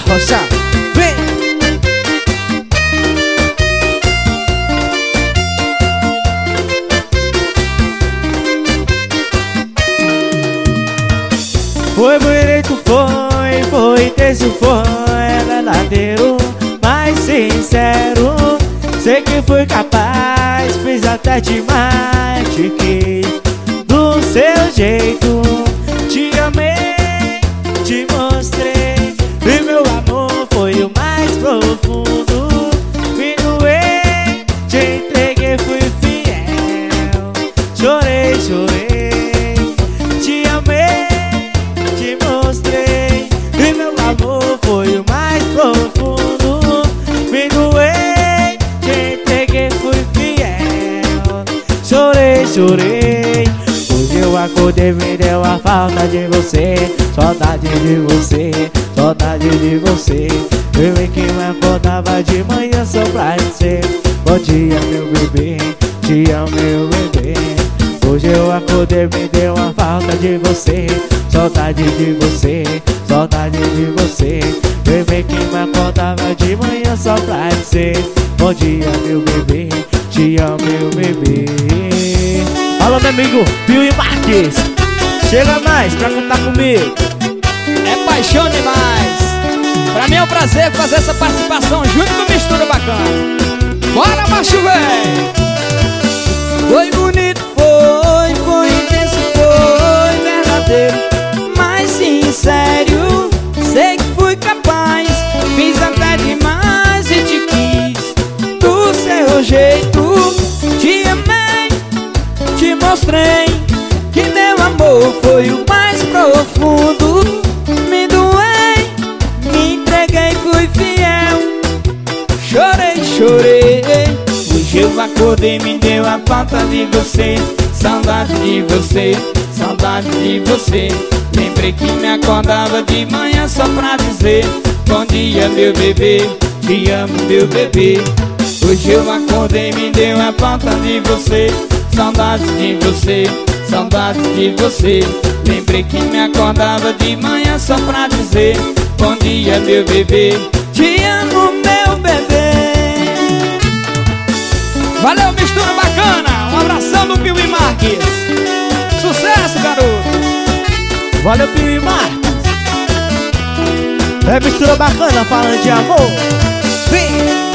Rocha, vem! Foi bonito, foi intenso, foi verdadeiro, mais sincero. Sei que fui capaz, fiz até demais, te quis do seu jeito. Te amei, te mostrei, e meu amor foi o mais profundo. Me doei, te entreguei, fui fiel. Chorei, chorei, te amei, te mostrei, e meu amor foi o mais profundo. Me doei, te entreguei, fui fiel. Chorei, chorei. Hoje eu acordei, me deu a falta de você. Saudade de você, saudade de você. Eu vi que me acordava de manhã só pra dizer bom dia, meu bebê, te amo, meu bebê. Hoje eu acordei, me deu a falta de você. Saudade de você, saudade de você. Eu vi que me acordava de manhã só pra dizer bom dia, meu bebê, te amo, meu bebê. Alô, meu amigo Pio Marques, chega mais pra cantar comigo. É paixão demais. Pra mim é um prazer fazer essa participação junto com Mistura Bacana. Bora, macho, véi! Foi bonito, foi intenso, foi verdadeiro, mais sincero. Sei que fui capaz, fiz até demais e te quis do seu jeito. Te amei, te mostrei que meu amor foi o mais profundo. Me doei, me entreguei, fui fiel. Chorei, chorei. Hoje eu acordei, me deu a falta de você. Saudade de você, saudade de você. Lembrei que me acordava de manhã só pra dizer bom dia, meu bebê, te amo, meu bebê. Hoje eu acordei, me deu a falta de você. Saudade de você, saudade de você. Lembrei que me acordava de manhã só pra dizer bom dia, meu bebê, te amo, meu bebê. Valeu, Mistura Bacana. Um abração do Pio Marques. Sucesso, garoto. Valeu, Pio Marques. É Mistura Bacana falando de amor. Vem!